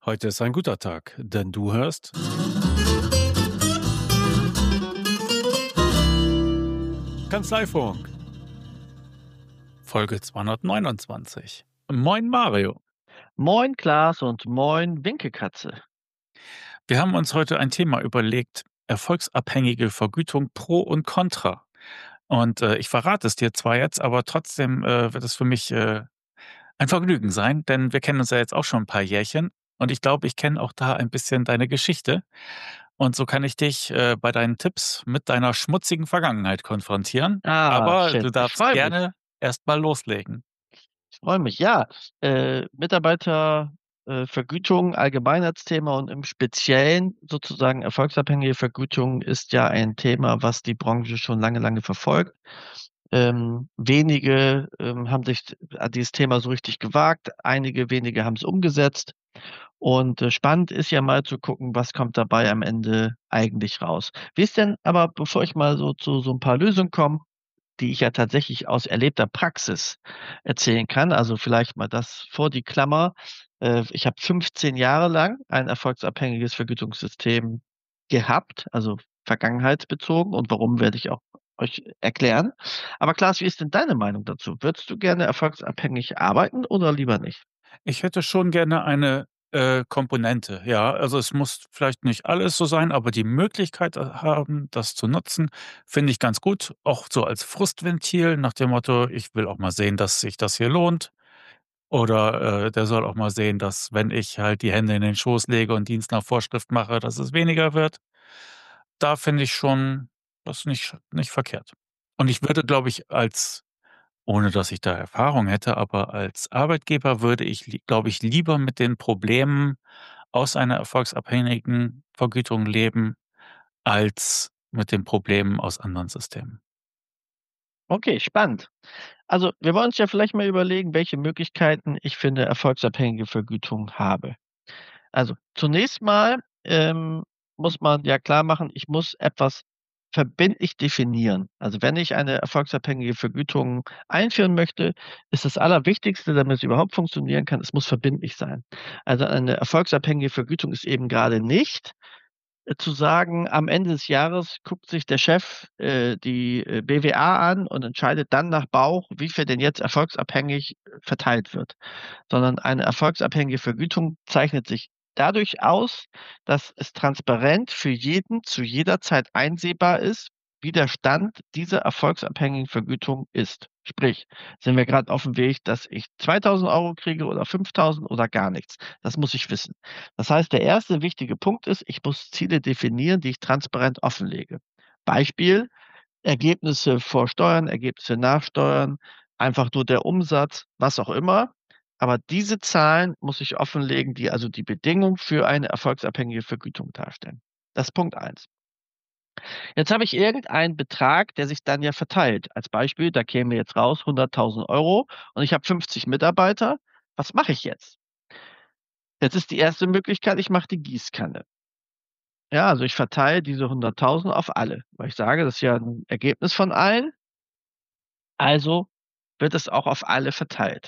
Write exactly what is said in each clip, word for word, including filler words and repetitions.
Heute ist ein guter Tag, denn du hörst Kanzleifunk, Folge zweihundertneunundzwanzig. Moin Mario. Moin Klaas und moin Winkelkatze. Wir haben uns heute ein Thema überlegt, erfolgsabhängige Vergütung pro und contra. Und, äh, ich verrate es dir zwar jetzt, aber trotzdem, äh, wird es für mich, äh, ein Vergnügen sein, denn wir kennen uns ja jetzt auch schon ein paar Jährchen und ich glaube, ich kenne auch da ein bisschen deine Geschichte. Und so kann ich dich, äh, bei deinen Tipps mit deiner schmutzigen Vergangenheit konfrontieren. Ah, Aber shit, du ich darfst freue mich. gerne erst mal loslegen. Ich freue mich. Ja, äh, Mitarbeiter äh, Vergütung allgemein als Thema und im Speziellen sozusagen erfolgsabhängige Vergütung ist ja ein Thema, was die Branche schon lange, lange verfolgt. Ähm, wenige, ähm, haben sich an dieses Thema so richtig gewagt. Einige wenige haben es umgesetzt. Und, äh, spannend ist ja mal zu gucken, was kommt dabei am Ende eigentlich raus. Wie ist denn aber, bevor ich mal so zu so ein paar Lösungen komme, die ich ja tatsächlich aus erlebter Praxis erzählen kann, also vielleicht mal das vor die Klammer. Äh, ich habe fünfzehn Jahre lang ein erfolgsabhängiges Vergütungssystem gehabt, also vergangenheitsbezogen, und warum, werde ich auch euch erklären. Aber Klaas, wie ist denn deine Meinung dazu? Würdest du gerne erfolgsabhängig arbeiten oder lieber nicht? Ich hätte schon gerne eine, äh, Komponente, ja. Also, es muss vielleicht nicht alles so sein, aber die Möglichkeit, äh, haben, das zu nutzen, finde ich ganz gut. Auch so als Frustventil nach dem Motto: „Ich will auch mal sehen, dass sich das hier lohnt.“ Oder, äh, der soll auch mal sehen, dass, wenn ich halt die Hände in den Schoß lege und Dienst nach Vorschrift mache, dass es weniger wird. Da finde ich schon das nicht nicht verkehrt. Und ich würde, glaube ich, als ohne dass ich da Erfahrung hätte, aber als Arbeitgeber würde ich, li glaube ich, lieber mit den Problemen aus einer erfolgsabhängigen Vergütung leben, als mit den Problemen aus anderen Systemen. Okay, spannend. Also, wir wollen uns ja vielleicht mal überlegen, welche Möglichkeiten ich für 'ne erfolgsabhängige Vergütung habe. Also, zunächst mal, ähm, muss man ja klarmachen, ich muss etwas verbindlich definieren. Also, wenn ich eine erfolgsabhängige Vergütung einführen möchte, ist das Allerwichtigste, damit es überhaupt funktionieren kann, es muss verbindlich sein. Also, eine erfolgsabhängige Vergütung ist eben gerade nicht äh, zu sagen, am Ende des Jahres guckt sich der Chef, äh, die, äh, B W A an und entscheidet dann nach Bauch, wie viel denn jetzt erfolgsabhängig äh, verteilt wird. Sondern eine erfolgsabhängige Vergütung zeichnet sich dadurch aus, dass es transparent für jeden zu jeder Zeit einsehbar ist, wie der Stand dieser erfolgsabhängigen Vergütung ist. Sprich, sind wir gerade auf dem Weg, dass ich zweitausend Euro kriege oder fünftausend oder gar nichts? Das muss ich wissen. Das heißt, der erste wichtige Punkt ist, ich muss Ziele definieren, die ich transparent offenlege. Beispiel: Ergebnisse vor Steuern, Ergebnisse nach Steuern, einfach nur der Umsatz, was auch immer. Aber diese Zahlen muss ich offenlegen, die also die Bedingung für eine erfolgsabhängige Vergütung darstellen. Das ist Punkt eins. Jetzt habe ich irgendeinen Betrag, der sich dann ja verteilt. Als Beispiel, da käme jetzt raus hunderttausend Euro und ich habe fünfzig Mitarbeiter. Was mache ich jetzt? Jetzt ist die erste Möglichkeit, ich mache die Gießkanne. Ja, also ich verteile diese hunderttausend auf alle, weil ich sage, das ist ja 'n Ergebnis von allen, also wird es auch auf alle verteilt.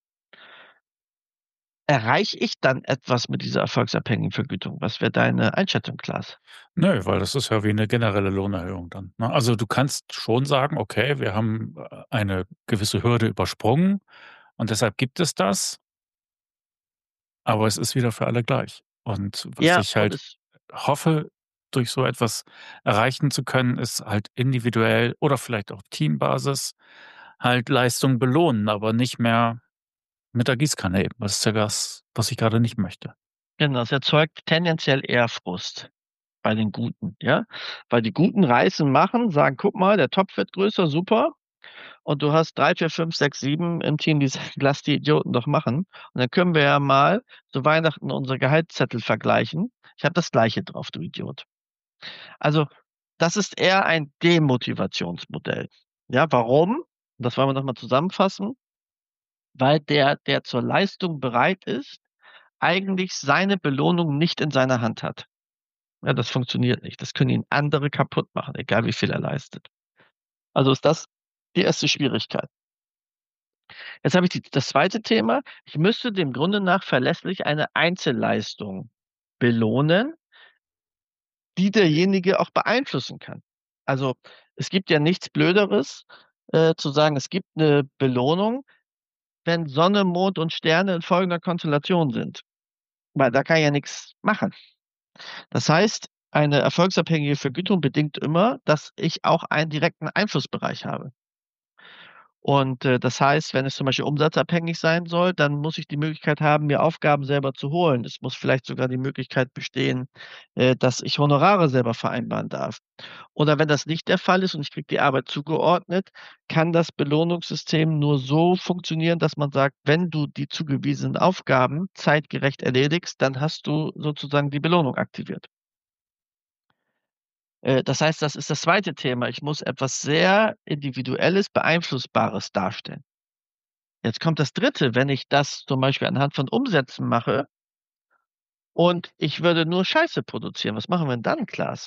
Erreiche ich dann etwas mit dieser erfolgsabhängigen Vergütung? Was wäre deine Einschätzung, Klaas? Nö, weil das ist ja wie 'ne generelle Lohnerhöhung dann, ne? Also, du kannst schon sagen: „Okay, wir haben, äh, eine gewisse Hürde übersprungen und deshalb gibt es das“, aber es ist wieder für alle gleich. Und was Ja, ich und halt es hoffe, durch so etwas erreichen zu können, ist halt individuell oder vielleicht auf Teambasis halt Leistung belohnen, aber nicht mehr mit der Gießkanne eben. Das ist ja das, was ich grade nicht möchte. genau, es erzeugt tendenziell eher Frust bei den Guten, ja? Weil die Guten reißen, machen, sagen: „Guck mal, der Topf wird größer, super.“ Und du hast drei, vier, fünf, sechs, sieben im Team, die sagen: „Lass die Idioten doch machen.“ Und dann können wir ja mal zu Weihnachten unsere Gehaltszettel vergleichen. Ich habe das Gleiche drauf, du Idiot. Also, das ist eher ein Demotivationsmodell. Ja, warum? Das wollen wir noch mal zusammenfassen. Weil der, der zur Leistung bereit ist, eigentlich seine Belohnung nicht in seiner Hand hat. Ja, das funktioniert nicht. Das können ihn andere kaputt machen, egal wie viel er leistet. Also ist das die erste Schwierigkeit. Jetzt habe ich die das zweite Thema. Ich müsste dem Grunde nach verlässlich eine Einzelleistung belohnen, die derjenige auch beeinflussen kann. Also, es gibt ja nichts Blöderes, äh, zu sagen, es gibt 'ne Belohnung, wenn Sonne, Mond und Sterne in folgender Konstellation sind, weil da kann ich ja nix machen. Das heißt, eine erfolgsabhängige Vergütung bedingt immer, dass ich auch einen direkten Einflussbereich habe. Und, äh, das heißt, wenn es zum Beispiel umsatzabhängig sein soll, dann muss ich die Möglichkeit haben, mir Aufgaben selber zu holen. Es muss vielleicht sogar die Möglichkeit bestehen, äh, dass ich Honorare selber vereinbaren darf. Oder wenn das nicht der Fall ist und ich kriege die Arbeit zugeordnet, kann das Belohnungssystem nur so funktionieren, dass man sagt: „Wenn du die zugewiesenen Aufgaben zeitgerecht erledigst, dann hast du sozusagen die Belohnung aktiviert.“ Äh, das heißt, das ist das zweite Thema. Ich muss etwas sehr Individuelles, Beeinflussbares darstellen. Jetzt kommt das Dritte, wenn ich das zum Beispiel anhand von Umsätzen mache und ich würde nur Scheiße produzieren. Was machen wir denn dann, Klaas?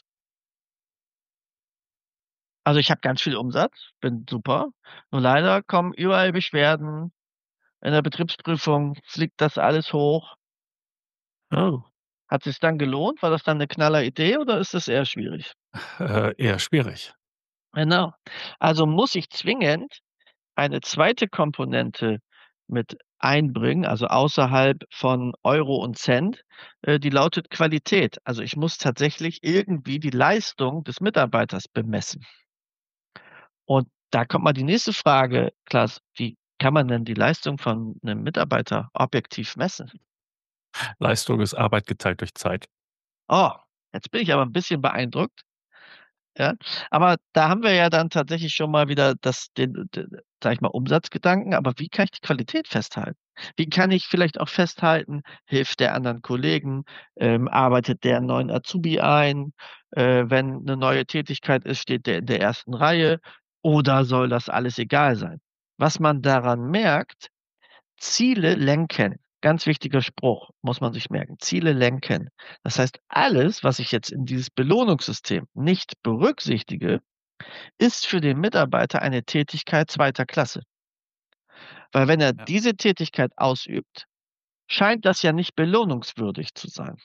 Also, ich habe ganz viel Umsatz, bin super, nur leider kommen überall Beschwerden. In der Betriebsprüfung fliegt das alles hoch. Oh. Hat sich's dann gelohnt? War das dann 'ne Knalleridee oder ist das eher schwierig? Äh, eher schwierig. Genau. Also, muss ich zwingend eine zweite Komponente mit einbringen, also außerhalb von Euro und Cent, äh, die lautet Qualität. Also, ich muss tatsächlich irgendwie die Leistung des Mitarbeiters bemessen. Und da kommt mal die nächste Frage, Klaas: Wie kann man denn die Leistung von 'nem Mitarbeiter objektiv messen? Leistung ist Arbeit geteilt durch Zeit. Oh, jetzt bin ich aber 'n bisschen beeindruckt. Ja, aber da haben wir ja dann tatsächlich schon mal wieder das den d sage ich mal, Umsatzgedanken, aber wie kann ich die Qualität festhalten? Wie kann ich vielleicht auch festhalten, hilft der anderen Kollegen, ähm, arbeitet der 'n neuen Azubi ein, äh, wenn 'ne neue Tätigkeit ist, steht der in der ersten Reihe oder soll das alles egal sein? Was man daran merkt, Ziele lenken. Ganz wichtiger Spruch, muss man sich merken. Ziele lenken. Das heißt, alles, was ich jetzt in dieses Belohnungssystem nicht berücksichtige, ist für den Mitarbeiter eine Tätigkeit zweiter Klasse. Weil wenn er Ja. diese Tätigkeit ausübt, scheint das ja nicht belohnungswürdig zu sein.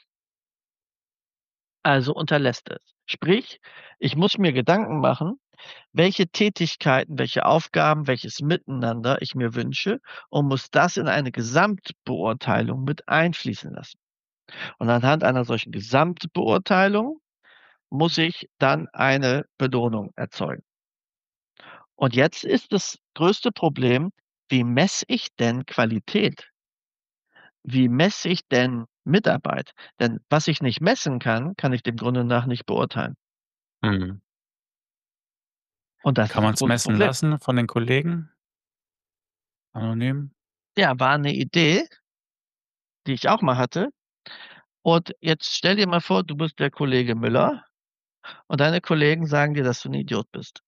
Also unterlässt es. Sprich, ich muss mir Gedanken machen, welche Tätigkeiten, welche Aufgaben, welches Miteinander ich mir wünsche und muss das in eine Gesamtbeurteilung mit einfließen lassen. Und anhand einer solchen Gesamtbeurteilung muss ich dann eine Belohnung erzeugen. Und jetzt ist das größte Problem: Wie messe ich denn Qualität? Wie messe ich denn Mitarbeit? Denn was ich nicht messen kann, kann ich dem Grunde nach nicht beurteilen. Mhm. Und das Kann ist das man's große messen Problem. lassen von den Kollegen? Anonym? Ja, war 'ne Idee die ich auch mal hatte. Und jetzt stell dir mal vor, du bist der Kollege Müller und deine Kollegen sagen dir, dass du 'n Idiot bist.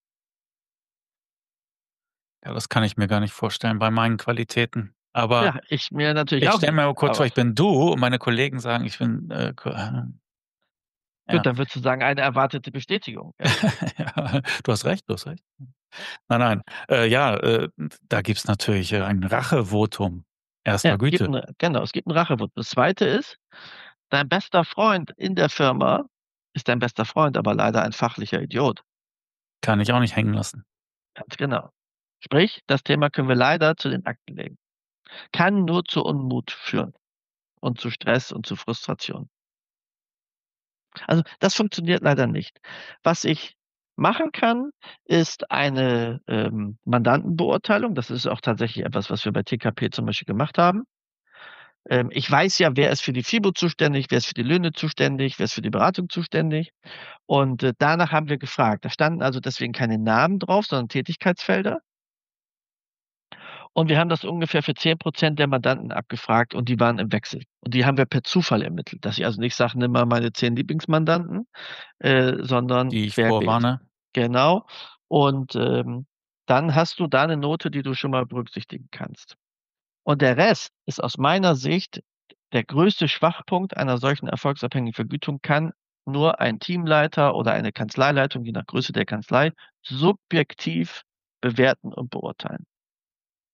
Ja, das kann ich mir gar nicht vorstellen bei meinen Qualitäten. Aber Ja, ich mir natürlich ich auch stelle mir nicht, mal kurz vor, aber ich bin du und meine Kollegen sagen, ich bin, äh, ko äh Gut, Ja. dann würdest du sagen, eine erwartete Bestätigung, ja. Ja, du hast recht, du hast recht. Ja. Nein, nein. Äh, ja, äh, da gibt's natürlich, äh, ein Rachevotum Ja, erster gibt Güte. 'n genau, es gibt 'n Rachevotum. Das Zweite ist, dein bester Freund in der Firma ist dein bester Freund, aber leider ein fachlicher Idiot. Kann ich auch nicht hängen lassen. Ganz genau. Sprich, das Thema können wir leider zu den Akten legen. Kann nur zu Unmut führen und zu Stress und zu Frustration. Also, das funktioniert leider nicht. Was ich machen kann, ist eine, ähm, Mandantenbeurteilung. Das ist auch tatsächlich etwas, was wir bei TKP zum Beispiel gemacht haben. Ähm, ich weiß ja, wer ist für die FIBO zuständig, wer ist für die Löhne zuständig, wer ist für die Beratung zuständig. Und, äh, danach haben wir gefragt. Da standen also deswegen keine Namen drauf, sondern Tätigkeitsfelder. Und wir haben das ungefähr für zehn Prozent der Mandanten abgefragt und die waren im Wechsel. Und die haben wir per Zufall ermittelt, dass ich also nicht sage: „Nimm mal meine zehn Lieblingsmandanten“, äh, sondern Die ich querbeet. vorwarne. Genau. Und, ähm, dann hast du da 'ne Note, die du schon mal berücksichtigen kannst. Und der Rest ist aus meiner Sicht der größte Schwachpunkt einer solchen erfolgsabhängigen Vergütung kann nur ein Teamleiter oder eine Kanzleileitung, je nach Größe der Kanzlei, subjektiv bewerten und beurteilen.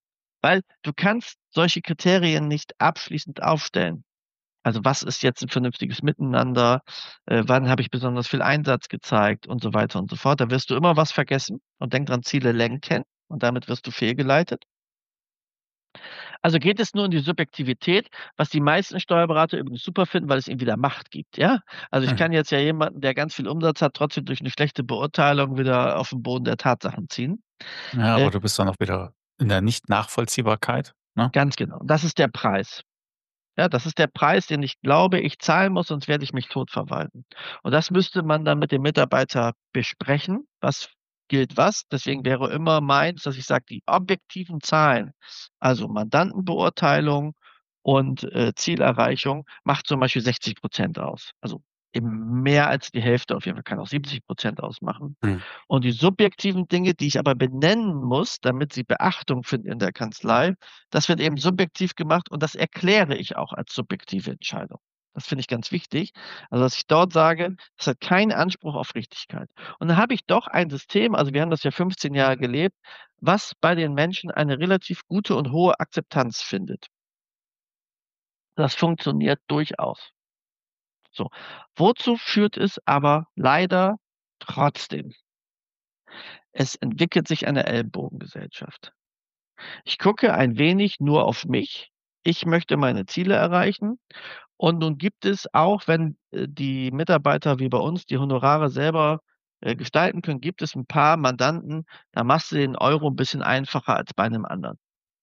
Weil du kannst solche Kriterien nicht abschließend aufstellen. Also was ist jetzt ein vernünftiges Miteinander? Äh, wann habe ich besonders viel Einsatz gezeigt und so weiter und so fort. Da wirst du immer was vergessen und denk dran, Ziele lenken und damit wirst du fehlgeleitet. Also geht es nur um die Subjektivität, was die meisten Steuerberater übrigens super finden, weil es ihnen wieder Macht gibt, ja? Also ich Mhm. kann jetzt ja jemanden, der ganz viel Umsatz hat, trotzdem durch eine schlechte Beurteilung wieder auf den Boden der Tatsachen ziehen. Ja, Äh, aber du bist dann auch wieder in der Nicht-Nachvollziehbarkeit, ne? Ganz genau. Das ist der Preis. Ja, das ist der Preis, den ich glaube, ich zahlen muss, sonst werde ich mich tot verwalten. Und das müsste man dann mit dem Mitarbeiter besprechen. Was gilt was? Deswegen wäre immer meins, dass ich sage, die objektiven Zahlen, also Mandantenbeurteilung und äh, Zielerreichung, macht zum Beispiel sechzig Prozent aus. Also eben mehr als die Hälfte, auf jeden Fall kann auch siebzig Prozent ausmachen. Mhm. Und die subjektiven Dinge, die ich aber benennen muss, damit sie Beachtung finden in der Kanzlei, das wird eben subjektiv gemacht und das erkläre ich auch als subjektive Entscheidung. Das finde ich ganz wichtig. Also, dass ich dort sage, das hat keinen Anspruch auf Richtigkeit. Und dann habe ich doch ein System, also wir haben das ja fünfzehn Jahre gelebt, was bei den Menschen eine relativ gute und hohe Akzeptanz findet. Das funktioniert durchaus. So. Wozu führt es aber leider trotzdem? Es entwickelt sich eine Ellbogengesellschaft. Ich gucke ein wenig nur auf mich. Ich möchte meine Ziele erreichen. Und nun gibt es auch, wenn, äh, die Mitarbeiter wie bei uns die Honorare selber, äh, gestalten können, gibt es 'n paar Mandanten, da machst du den Euro 'n bisschen einfacher als bei 'nem anderen.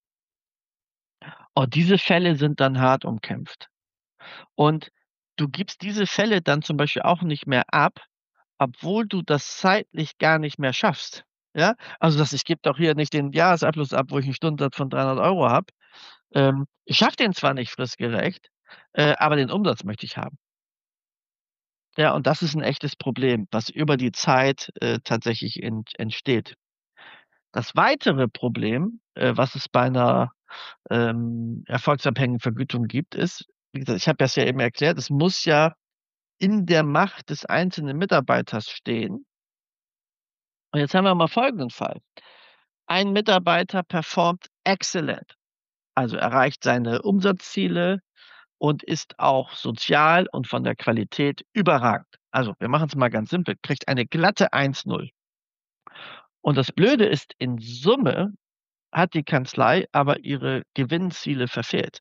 Und diese Fälle sind dann hart umkämpft. Und du gibst diese Fälle dann zum Beispiel auch nicht mehr ab, obwohl du das zeitlich gar nicht mehr schaffst, ja? Also, dass ich gebe doch hier nicht den Jahresabschluss ab, wo ich 'n Stundensatz von dreihundert Euro habe. Ähm, ich schaffe den zwar nicht fristgerecht, äh, aber den Umsatz möchte ich haben. Ja, und das ist 'n echtes Problem, was über die Zeit, äh, tatsächlich ent entsteht. Das weitere Problem, äh, was es bei 'ner, ähm, erfolgsabhängigen Vergütung gibt, ist, wie gesagt, ich habe das ja eben erklärt, es muss ja in der Macht des einzelnen Mitarbeiters stehen. Und jetzt haben wir mal folgenden Fall. Ein Mitarbeiter performt exzellent, also erreicht seine Umsatzziele und ist auch sozial und von der Qualität überragend. Also, wir machen's mal ganz simpel, kriegt eine glatte eins null. Und das Blöde ist, in Summe hat die Kanzlei aber ihre Gewinnziele verfehlt.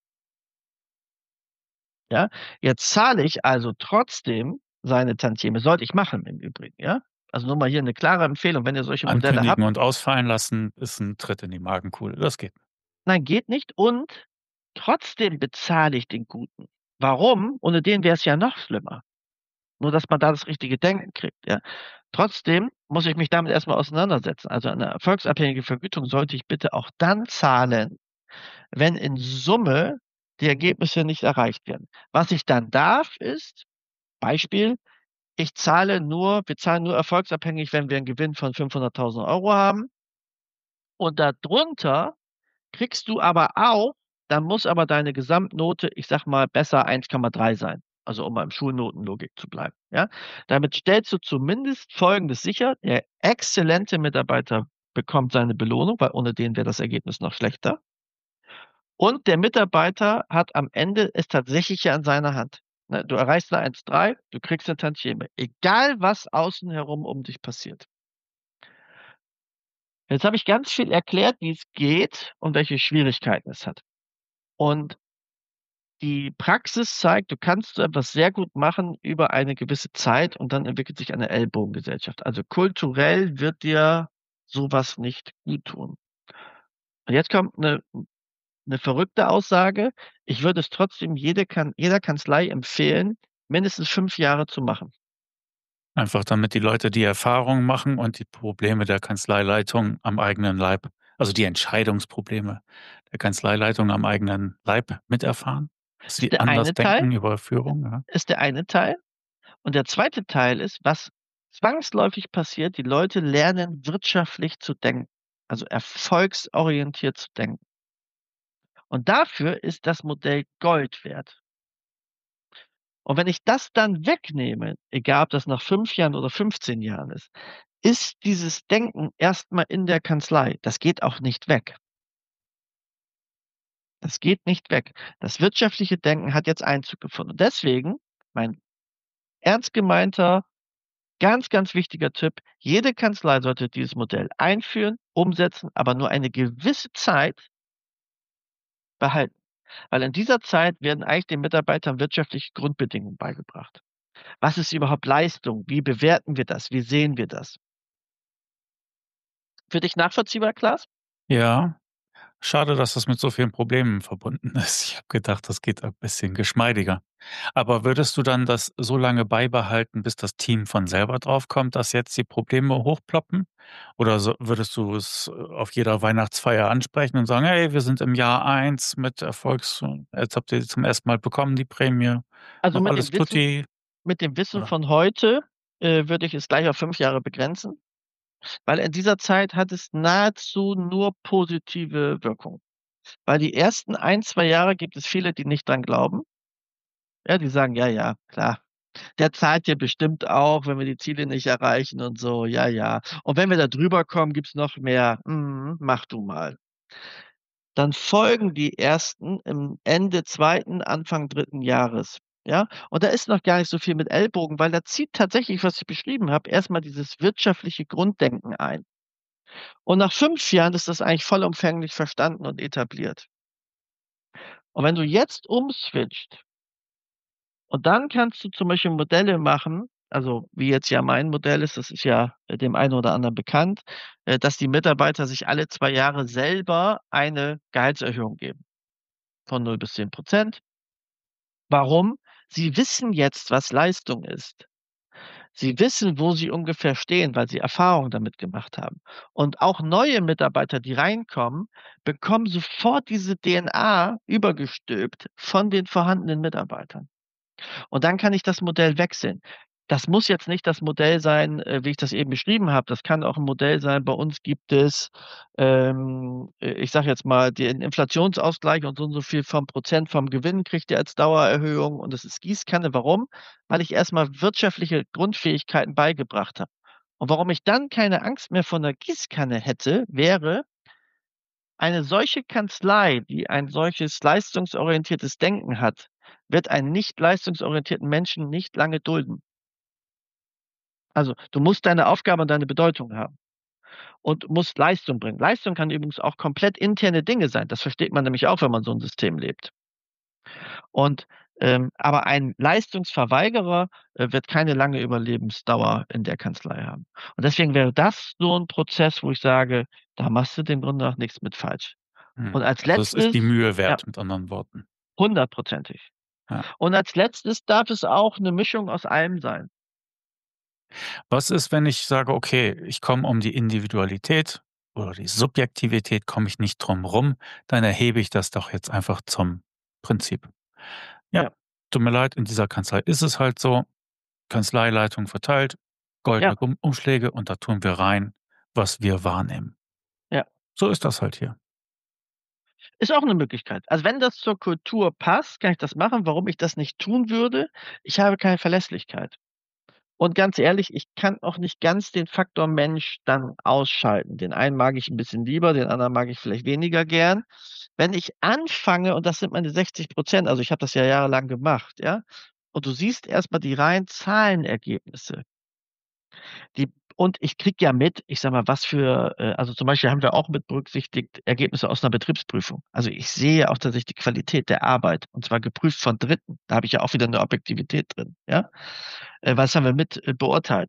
Ja? Jetzt zahle ich also trotzdem seine Tantieme. Sollte ich machen im Übrigen, ja? Also nur mal hier 'ne klare Empfehlung, wenn ihr solche Modelle habt. Ankündigen und ausfallen lassen ist 'n Tritt in die Magenkuhle. Das geht. Nein, geht nicht und trotzdem bezahle ich den Guten. Warum? Ohne den wär's ja noch schlimmer. Nur, dass man da das richtige Denken kriegt, ja? Trotzdem muss ich mich damit erst mal auseinandersetzen. Also, eine erfolgsabhängige Vergütung sollte ich bitte auch dann zahlen, wenn in Summe die Ergebnisse nicht erreicht werden. Was ich dann darf, ist Beispiel, ich zahle nur wir zahlen nur erfolgsabhängig, wenn wir 'n Gewinn von fünfhunderttausend Euro haben. Und da drunter kriegst du aber auch dann muss aber deine Gesamtnote, ich sage mal, besser eins Komma drei sein, also um beim Schulnotenlogik zu bleiben, ja? Damit stellst du zumindest Folgendes sicher: Der exzellente Mitarbeiter bekommt seine Belohnung, weil ohne den wäre das Ergebnis noch schlechter. Und der Mitarbeiter hat am Ende es tatsächlich ja in seiner Hand, ne? Du erreichst 'ne eins Komma drei, du kriegst 'ne Tantieme, egal was außen herum um dich passiert. Jetzt habe ich ganz viel erklärt, wie's geht und welche Schwierigkeiten es hat. Und die Praxis zeigt, du kannst so etwas sehr gut machen über eine gewisse Zeit und dann entwickelt sich eine Ellbogengesellschaft. Also, kulturell wird dir so was nicht guttun. Und jetzt kommt 'ne 'ne verrückte Aussage. Ich würde es trotzdem jede Kan jeder Kanzlei empfehlen, mindestens fünf Jahre zu machen. Einfach damit die Leute die Erfahrung machen und die Probleme der Kanzleileitung am eigenen Leib also die Entscheidungsprobleme der Kanzleileitung am eigenen Leib miterfahren, dass Ist sie der anders eine Teil denken über Führung, ja? ist der eine Teil. Und der zweite Teil ist, was zwangsläufig passiert, die Leute lernen wirtschaftlich zu denken, also erfolgsorientiert zu denken. Und dafür ist das Modell Gold wert. Und wenn ich das dann wegnehme, egal ob das nach fünf Jahren oder fünfzehn Jahren ist, ist dieses Denken erst mal in der Kanzlei. Das geht auch nicht weg. Das geht nicht weg. Das wirtschaftliche Denken hat jetzt Einzug gefunden. Und deswegen mein ernst gemeinter, ganz, ganz wichtiger Tipp: Jede Kanzlei sollte dieses Modell einführen, umsetzen, aber nur eine gewisse Zeit behalten. Weil in dieser Zeit werden eigentlich den Mitarbeitern wirtschaftliche Grundbedingungen beigebracht. Was ist überhaupt Leistung? Wie bewerten wir das? Wie sehen wir das? Für dich nachvollziehbar, Klaas? Ja, schade, dass das mit so vielen Problemen verbunden ist. Ich habe gedacht, das geht ein bisschen geschmeidiger. Aber würdest du dann das so lange beibehalten, bis das Team von selber draufkommt, dass jetzt die Probleme hochploppen? Oder so würdest du es äh, auf jeder Weihnachtsfeier ansprechen und sagen: „Hey, wir sind im Jahr eins mit Erfolgs jetzt habt ihr die zum ersten Mal bekommen, die Prämie, Also, noch mit alles dem Wissen tutti“, mit dem Wissen oder? von heute, äh, würde ich es gleich auf fünf Jahre begrenzen, weil in dieser Zeit hat es nahezu nur positive Wirkung. Weil die ersten ein, zwei Jahre gibt es viele, die nicht dran glauben. Ja, die sagen: „Ja, ja, klar. Der zahlt dir bestimmt auch, wenn wir die Ziele nicht erreichen und so. Ja, ja. Und wenn wir da drüber kommen, gibt's noch mehr. Mhm, mach du mal.“ Dann folgen die ersten im Ende zweiten, Anfang dritten Jahres, ja? Und da ist noch gar nicht so viel mit Ellbogen, weil da zieht tatsächlich, was ich beschrieben habe, erst mal dieses wirtschaftliche Grunddenken ein. Und nach fünf Jahren ist das eigentlich vollumfänglich verstanden und etabliert. Und wenn du jetzt umswitcht und dann kannst du zum Beispiel Modelle machen, also wie jetzt ja mein Modell ist, das ist ja, äh, dem einen oder anderen bekannt, äh, dass die Mitarbeiter sich alle zwei Jahre selber eine Gehaltserhöhung geben von null bis zehn Prozent. Warum? Sie wissen jetzt, was Leistung ist. Sie wissen, wo sie ungefähr stehen, weil sie Erfahrung damit gemacht haben. Und auch neue Mitarbeiter, die reinkommen, bekommen sofort diese D N A übergestülpt von den vorhandenen Mitarbeitern. Und dann kann ich das Modell wechseln. Das muss jetzt nicht das Modell sein, äh, wie ich das eben beschrieben habe. Das kann auch 'n Modell sein. Bei uns gibt es, ähm, äh, ich sage jetzt mal, den Inflationsausgleich und so und so viel vom Prozent vom Gewinn kriegt ihr als Dauererhöhung und das ist Gießkanne. Warum? Weil ich erst mal wirtschaftliche Grundfähigkeiten beigebracht habe. Und warum ich dann keine Angst mehr vor 'ner Gießkanne hätte, wäre eine solche Kanzlei, die ein solches leistungsorientiertes Denken hat, wird einen nicht leistungsorientierten Menschen nicht lange dulden. Also, du musst deine Aufgabe und deine Bedeutung haben und musst Leistung bringen. Leistung kann übrigens auch komplett interne Dinge sein. Das versteht man nämlich auch, wenn man so 'n System lebt. Und, ähm aber ein Leistungsverweigerer, äh, wird keine lange Überlebensdauer in der Kanzlei haben. Und deswegen wäre das so 'n Prozess, wo ich sage, da machst du dem Grunde nach nix mit falsch. Und Mhm. als Also, es ist die Letztes Mühe ja, wert, mit anderen Worten. hundertprozentig. Ja. Und als Letztes darf es auch 'ne Mischung aus allem sein. Was ist, wenn ich sage: „Okay, ich komme um die Individualität oder die Subjektivität komme ich nicht drum rum, dann erhebe ich das doch jetzt einfach zum Prinzip.“ Ja, Ja, tut mir leid, in dieser Kanzlei ist es halt so, Kanzleileitung verteilt, ja, goldene Gum Umschläge und da tun wir rein, was wir wahrnehmen. ja. So ist das halt hier. Ist auch 'ne Möglichkeit. Also, wenn das zur Kultur passt, kann ich das machen. Warum ich das nicht tun würde? Ich habe keine Verlässlichkeit. Und ganz ehrlich, ich kann auch nicht ganz den Faktor Mensch dann ausschalten. Den einen mag ich 'n bisschen lieber, den anderen mag ich vielleicht weniger gern. Wenn ich anfange und das sind meine sechzig Prozent, also, ich habe das ja jahrelang gemacht, ja? Und du siehst erst mal die reinen Zahlenergebnisse. Die und ich kriege ja mit, ich sage mal, was für äh, also, zum Beispiel haben wir auch mit berücksichtigt Ergebnisse aus 'ner Betriebsprüfung. Also, ich sehe auch tatsächlich die Qualität der Arbeit und zwar geprüft von Dritten. Da habe ich ja auch wieder 'ne Objektivität drin, ja? Äh, was haben wir mit, äh, beurteilt?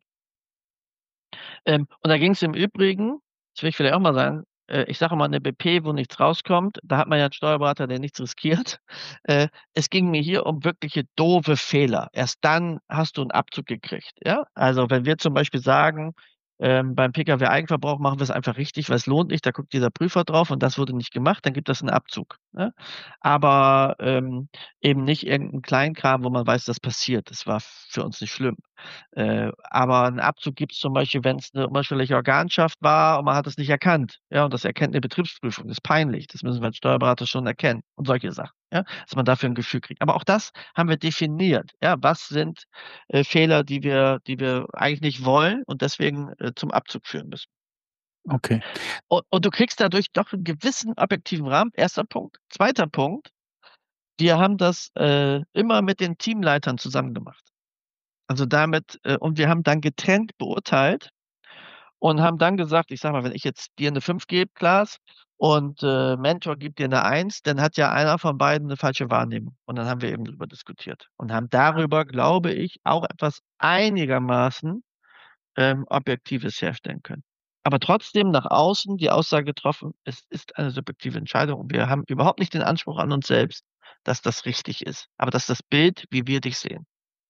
Ähm, und da ging's im Übrigen, das will ich vielleicht auch mal sagen, äh, ich sage immer, 'ne B P, wo nichts rauskommt, da hat man ja 'n Steuerberater, der nichts riskiert. Äh, es ging mir hier um wirkliche doofe Fehler. Erst dann hast du 'n Abzug gekriegt, ja? Also, wenn wir zum Beispiel sagen, ähm, beim Pkw-Eigenverbrauch machen wir's einfach richtig, weil es lohnt nicht, da guckt dieser Prüfer drauf und das wurde nicht gemacht, dann gibt das 'n Abzug, ne? Aber, ähm, eben nicht irgend 'n Kleinkram, wo man weiß, das passiert. Das war für uns nicht schlimm. Äh, aber 'n Abzug gibt's zum Beispiel, wenn's 'ne unterschwellige Organschaft war und man hat es nicht erkannt. Ja, und das erkennt 'ne Betriebsprüfung. Das ist peinlich. Das müssen wir als Steuerberater schon erkennen und solche Sachen, ja, dass man dafür 'n Gefühl kriegt. Aber auch das haben wir definiert, ja? Was sind, äh, Fehler, die wir die wir eigentlich nicht wollen und deswegen, äh, zum Abzug führen müssen? Okay. Und und du kriegst dadurch doch 'n gewissen objektiven Rahmen, erster Punkt. Zweiter Punkt, wir haben das, äh, immer mit den Teamleitern zusammen gemacht. Also, damit äh, und wir haben dann getrennt beurteilt und haben dann gesagt, ich sage mal, wenn ich jetzt dir 'ne fünf gebe, Klaas, und, äh, Mentor gibt dir 'ne eins, dann hat ja einer von beiden 'ne falsche Wahrnehmung. Und dann haben wir eben drüber diskutiert und haben darüber, glaube ich, auch etwas einigermaßen, ähm, Objektives herstellen können. Aber trotzdem nach außen die Aussage getroffen: „Es ist eine subjektive Entscheidung und wir haben überhaupt nicht den Anspruch an uns selbst, dass das richtig ist, aber das ist das Bild, wie wir dich sehen.“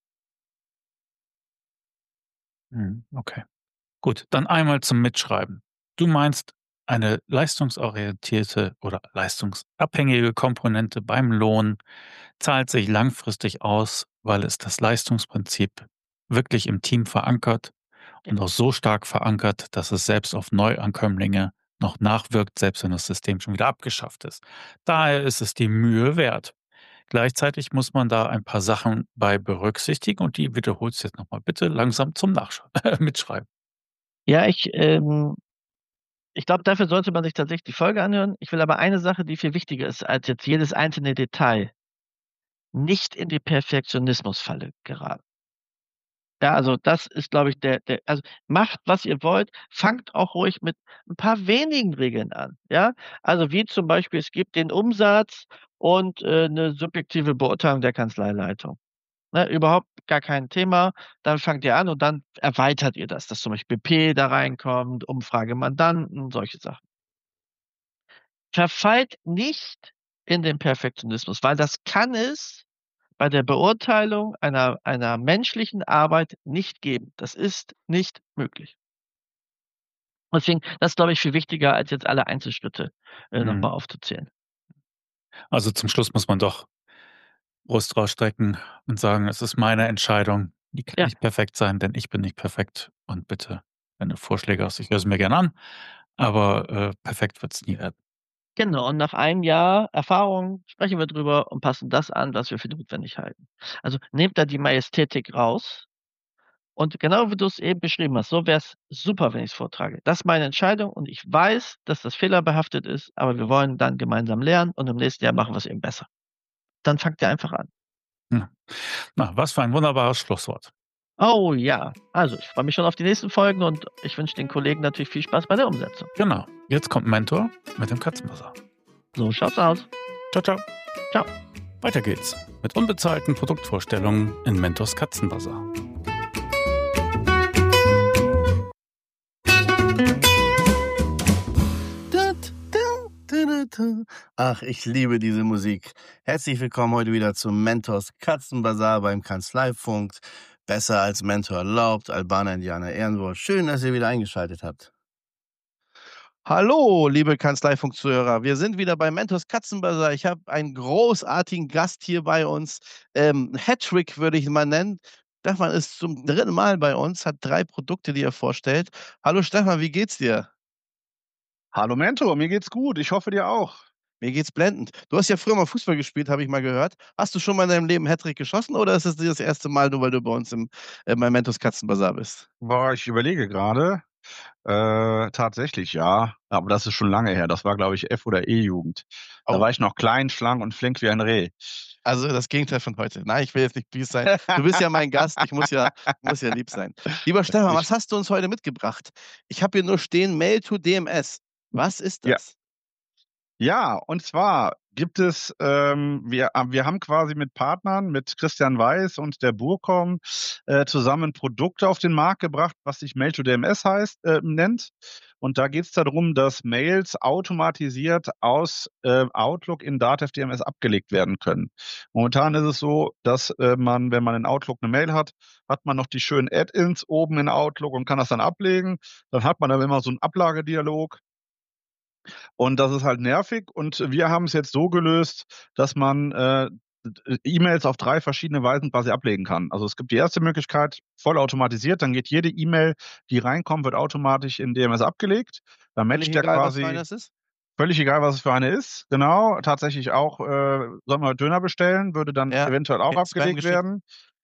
Mhm, okay. Gut, dann einmal zum Mitschreiben. Du meinst, eine leistungsorientierte oder leistungsabhängige Komponente beim Lohn zahlt sich langfristig aus, weil es das Leistungsprinzip wirklich im Team verankert Ja. und auch so stark verankert, dass es selbst auf Neuankömmlinge noch nachwirkt, selbst wenn das System schon wieder abgeschafft ist. Ja. Daher ist es die Mühe wert. Gleichzeitig muss man da ein paar Sachen bei berücksichtigen und die wiederholst du jetzt noch mal bitte langsam zum Nachsch Mitschreiben. Ja, ich, ähm ich glaube, dafür sollte man sich tatsächlich die Folge anhören. Ich will aber eine Sache, die viel wichtiger ist als jetzt jedes einzelne Detail nicht in die Perfektionismusfalle geraten. Ja, also, das ist, glaube ich, der der also, macht, was ihr wollt, fangt auch ruhig mit 'n paar wenigen Regeln an, ja? Also, wie zum Beispiel, es gibt den Umsatz und, äh, 'ne subjektive Beurteilung der Kanzleileitung, ne? Überhaupt gar kein Thema. Dann fangt ihr an und dann erweitert ihr das, dass zum Beispiel B P da reinkommt, Umfrage Mandanten, solche Sachen. Verfallt nicht in den Perfektionismus, weil das kann es bei der Beurteilung einer einer menschlichen Arbeit nicht geben. Das ist nicht möglich. Deswegen, das ist, glaube ich, viel wichtiger, als jetzt alle Einzelschritte, äh, noch mal Mhm. aufzuzählen. Also, zum Schluss muss man doch Brust rausstrecken und sagen: „Es ist meine Entscheidung. Die kann Ja. nicht perfekt sein, denn ich bin nicht perfekt. Und bitte, wenn du Vorschläge hast, ich höre sie mir gern an, aber, äh, perfekt wird's nie werden.“ Genau, und nach einem Jahr Erfahrung sprechen wir drüber und passen das an, was wir für notwendig halten. Also, nehmt da die Majestätik raus und genau wie du's eben beschrieben hast, so wär's super, wenn ich's vortrage. Das ist meine Entscheidung und ich weiß, dass das fehlerbehaftet ist, aber wir wollen dann gemeinsam lernen und im nächsten Jahr machen wir's eben besser. Dann fangt ihr einfach an. Ja. Na, was für ein wunderbares Schlusswort. Oh ja, also, ich freue mich schon auf die nächsten Folgen und ich wünsche den Kollegen natürlich viel Spaß bei der Umsetzung. Genau, jetzt kommt Mentor mit dem Katzenbazar. So schaut's aus. Tschau, tschau. Tschau. Weiter geht's mit unbezahlten Produktvorstellungen in Mentors Katzenbazar. Ach, ich liebe diese Musik. Herzlich willkommen heute wieder zum Mentors Katzenbazar beim Kanzleifunk. Besser als Mentor erlaubt, Albaner Indianer Ehrenwort. Schön, dass ihr wieder eingeschaltet habt. Hallo, liebe Kanzleifunk-Zuhörer. Wir sind wieder bei Mentors Katzenbazar. Ich habe einen großartigen Gast hier bei uns. Ähm, Hattrick würde ich ihn mal nennen. Stefan ist zum dritten Mal bei uns, hat drei Produkte, die er vorstellt. Hallo Stefan, wie geht's dir? Hallo Mentor, mir geht's gut. Ich hoffe, dir auch. Mir geht's blendend. Du hast ja früher mal Fußball gespielt, habe ich mal gehört. Hast du schon mal in deinem Leben Hattrick geschossen oder ist es dir das erste Mal, nur weil du bei uns im äh, bei Mentors Katzenbazar bist? Boah, ich überlege grade. Äh, tatsächlich ja, aber das ist schon lange her. Das war, glaube ich, F oder E-Jugend. Da Oh. war ich noch klein, schlank und flink wie ein Reh. Also, das Gegenteil von heute. Nein, ich will jetzt nicht fies sein. Du bist ja mein Gast, ich muss ja muss ja lieb sein. Lieber Stefan, Ich was hast du uns heute mitgebracht? Ich habe hier nur stehen Mail to D M S. Was ist Ja. das? Ja, und zwar gibt es, ähm wir ha wir haben quasi mit Partnern, mit Christian Weiß und der Burcom, äh, zusammen Produkte auf den Markt gebracht, was sich Mail to D M S heißt äh, nennt. Und da geht's da drum, dass Mails automatisiert aus, äh, Outlook in Datev D M S abgelegt werden können. Momentan ist es so, dass, äh, man, wenn man in Outlook 'ne Mail hat, hat man noch die schönen Add-ins oben in Outlook und kann das dann ablegen. Dann hat man aber immer so 'n Ablagedialog. Und das ist halt nervig und wir haben's jetzt so gelöst, dass man, äh, d E-Mails auf drei verschiedene Weisen quasi ablegen kann. Also, es gibt die erste Möglichkeit, vollautomatisiert, dann geht jede E-Mail, die reinkommt, wird automatisch in D M S abgelegt. Dann Völlig matcht der egal, was für quasi eine es ist? völlig egal, was es für eine ist, genau. Tatsächlich auch, äh, sollen wir heute Döner bestellen, würde dann Ja, eventuell auch okay, Spam abgelegt geschickt. werden.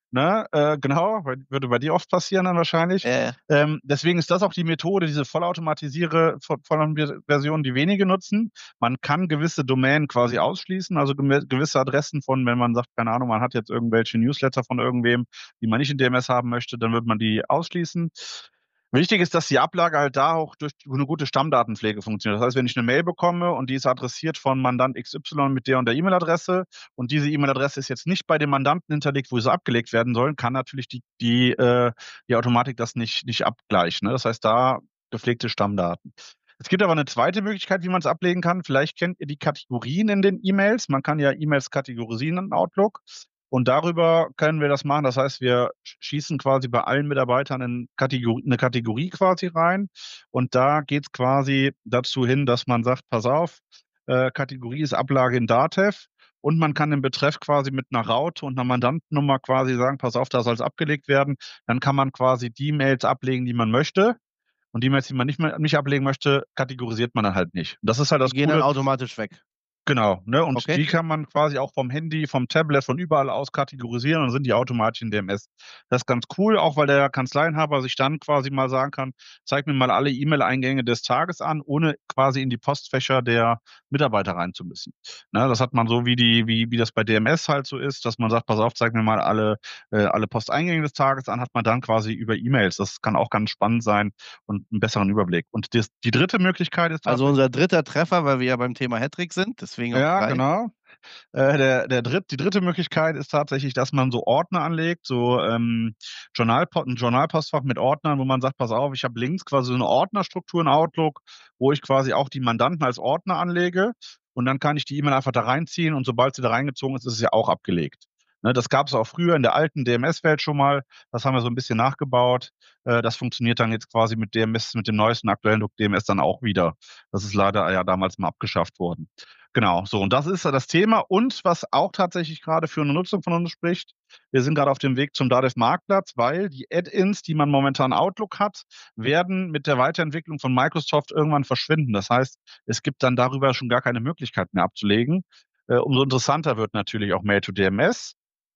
Ne? Äh, genau, weil- würde bei dir oft passieren dann wahrscheinlich. Äh, Ähm, deswegen ist das auch die Methode, diese vollautomatisiere Voll- Vollversion, die wenige nutzen. Man kann gewisse Domänen quasi ausschließen, also gem- gewisse Adressen von, wenn man sagt, keine Ahnung, man hat jetzt irgendwelche Newsletter von irgendwem, die man nicht in D M S haben möchte, dann wird man die ausschließen. Wichtig ist, dass die Ablage halt da auch durch eine gute Stammdatenpflege funktioniert. Das heißt, wenn ich eine Mail bekomme und die ist adressiert von Mandant X Y mit der und der E-Mail-Adresse und diese E-Mail-Adresse ist jetzt nicht bei dem Mandanten hinterlegt, wo sie abgelegt werden sollen, kann natürlich die, die, äh, die Automatik das nicht, nicht abgleichen. Ne? Das heißt, da gepflegte Stammdaten. Es gibt aber eine zweite Möglichkeit, wie man es ablegen kann. Vielleicht kennt ihr die Kategorien in den E-Mails. Man kann ja E-Mails kategorisieren in Outlook. Und darüber können wir das machen. Das heißt, wir schießen quasi bei allen Mitarbeitern in Kategor eine Kategorie quasi rein. Und da geht es quasi dazu hin, dass man sagt, pass auf, äh, Kategorie ist Ablage in Datev. Und man kann den Betreff quasi mit einer Raute und einer Mandantennummer quasi sagen, pass auf, da soll es abgelegt werden. Dann kann man quasi die Mails ablegen, die man möchte. Und die Mails, die man nicht, mehr, nicht ablegen möchte, kategorisiert man dann halt nicht. Und das ist halt die das gehen dann Coole. automatisch weg. Genau, ne? Und Okay. die kann man quasi auch vom Handy, vom Tablet, von überall aus kategorisieren und dann sind die automatisch in D M S. Das ist ganz cool, auch weil der Kanzleienhaber sich dann quasi mal sagen kann, zeig mir mal alle E-Mail-Eingänge des Tages an, ohne quasi in die Postfächer der Mitarbeiter rein zu müssen. Ne? Das hat man so, wie die, wie, wie das bei D M S halt so ist, dass man sagt, pass auf, zeig mir mal alle, äh, alle Posteingänge des Tages an, hat man dann quasi über E-Mails. Das kann auch ganz spannend sein und einen besseren Überblick. Und das, die dritte Möglichkeit ist Also tatsächlich, unser dritter Treffer, weil wir ja beim Thema Hattrick sind, deswegen auch ja, drei. genau. Äh, der, der dritt, die dritte Möglichkeit ist tatsächlich, dass man so Ordner anlegt, so ähm, Journalpo ein Journalpostfach mit Ordnern, wo man sagt, pass auf, ich habe links quasi so eine Ordnerstruktur in Outlook, wo ich quasi auch die Mandanten als Ordner anlege und dann kann ich die E-Mail einfach da reinziehen und sobald sie da reingezogen ist, ist es ja auch abgelegt. Ne, das gab es auch früher in der alten D M S-Welt schon mal. Das haben wir so ein bisschen nachgebaut. Äh, das funktioniert dann jetzt quasi mit D M S, mit dem neuesten aktuellen D M S dann auch wieder. Das ist leider ja damals mal abgeschafft worden. Genau, so, und das ist ja das Thema. Und was auch tatsächlich gerade für eine Nutzung von uns spricht, wir sind gerade auf dem Weg zum Datev Marktplatz, weil die Add-ins, die man momentan Outlook hat, werden mit der Weiterentwicklung von Microsoft irgendwann verschwinden. Das heißt, es gibt dann darüber schon gar keine Möglichkeit mehr abzulegen. Äh, umso interessanter wird natürlich auch Mail to D M S.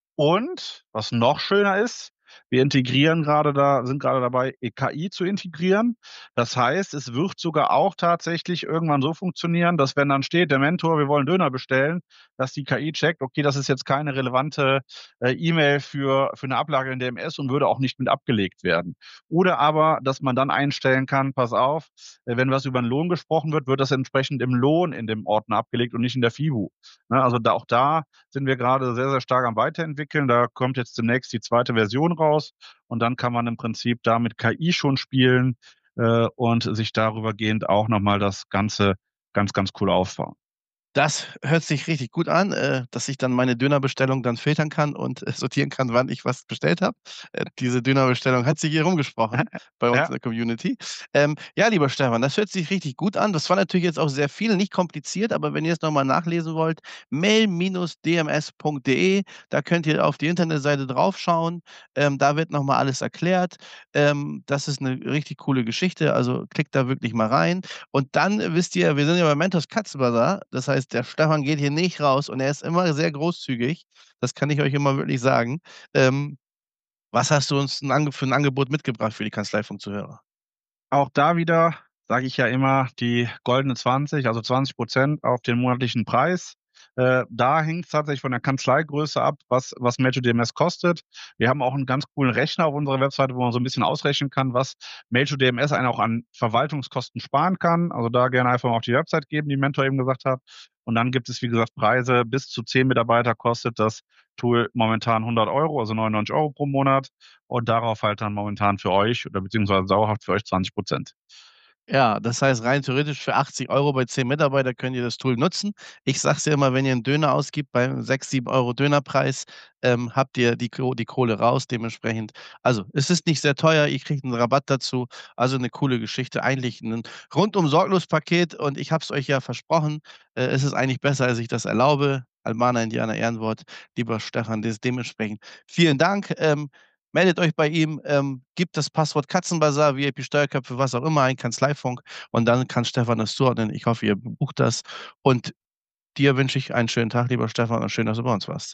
Und was noch schöner ist, wir integrieren gerade da, sind gerade dabei, K I zu integrieren. Das heißt, es wird sogar auch tatsächlich irgendwann so funktionieren, dass wenn dann steht, der Mentor, wir wollen Döner bestellen, dass die K I checkt, okay, das ist jetzt keine relevante äh, E-Mail für, für eine Ablage in D M S und würde auch nicht mit abgelegt werden. Oder aber, dass man dann einstellen kann, pass auf, äh, wenn was über den Lohn gesprochen wird, wird das entsprechend im Lohn in dem Ordner abgelegt und nicht in der FIBU. Ne, also da, auch da sind wir gerade sehr, sehr stark am Weiterentwickeln. Da kommt jetzt demnächst die zweite Version raus und dann kann man im Prinzip da mit K I schon spielen äh, und sich darüber gehend auch nochmal das Ganze ganz, ganz cool aufbauen. Das hört sich richtig gut an, äh, dass ich dann meine Dönerbestellung dann filtern kann und äh, sortieren kann, wann ich was bestellt habe. Äh, diese Dönerbestellung hat sich hier rumgesprochen bei uns Ja. in der Community. Ähm, ja, lieber Stefan, das hört sich richtig gut an. Das war natürlich jetzt auch sehr viel, nicht kompliziert, aber wenn ihr es nochmal nachlesen wollt, mail D M S punkt de, da könnt ihr auf die Internetseite draufschauen. Ähm, da wird nochmal alles erklärt. Ähm, das ist eine richtig coole Geschichte, also klickt da wirklich mal rein. Und dann äh, wisst ihr, wir sind ja bei Mentors Katzenbazar, das heißt, der Stefan geht hier nicht raus und er ist immer sehr großzügig. Das kann ich euch immer wirklich sagen. Ähm, was hast du uns 'n Ange für 'n Angebot mitgebracht für die Kanzleifunk-Zuhörer? Auch da wieder sage ich ja immer die goldene zwanzig, also zwanzig Prozent auf den monatlichen Preis. Äh, da hängt es tatsächlich von der Kanzleigröße ab, was, was Mail to D M S kostet. Wir haben auch einen ganz coolen Rechner auf unserer Webseite, wo man so ein bisschen ausrechnen kann, was Mail to D M S einen auch an Verwaltungskosten sparen kann. Also da gerne einfach mal auf die Website geben, die Mentor eben gesagt hat. Und dann gibt es, wie gesagt, Preise. Bis zu zehn Mitarbeiter kostet das Tool momentan hundert Euro, also neunundneunzig Euro pro Monat. Und darauf halt dann momentan für euch oder beziehungsweise dauerhaft für euch zwanzig Prozent. Ja, das heißt, rein theoretisch für achtzig Euro bei zehn Mitarbeiter könnt ihr das Tool nutzen. Ich sage es ja immer, wenn ihr 'n Döner ausgibt beim sechs, sieben Euro Dönerpreis, ähm, habt ihr die Ko die Kohle raus dementsprechend. Also, es ist nicht sehr teuer, ihr kriegt 'n Rabatt dazu, also 'ne coole Geschichte. Eigentlich 'nen rundum sorglos Paket und ich habe es euch ja versprochen, äh, es ist eigentlich besser, als ich das erlaube. Almaner, Indianer, Ehrenwort. Lieber Stefan, des dementsprechend vielen Dank. Ähm, meldet euch bei ihm, ähm, gebt das Passwort Katzenbazar, V I P Steuerköpfe, was auch immer ein, Kanzleifunk und dann kann Stefan das zuordnen. Ich hoffe, ihr bucht das und dir wünsche ich einen schönen Tag, lieber Stefan, und schön, dass du bei uns warst.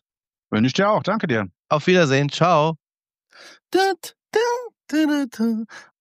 Wünsche ich dir auch. Danke dir. Auf Wiedersehen. Ciao. Da, da, da, da, da.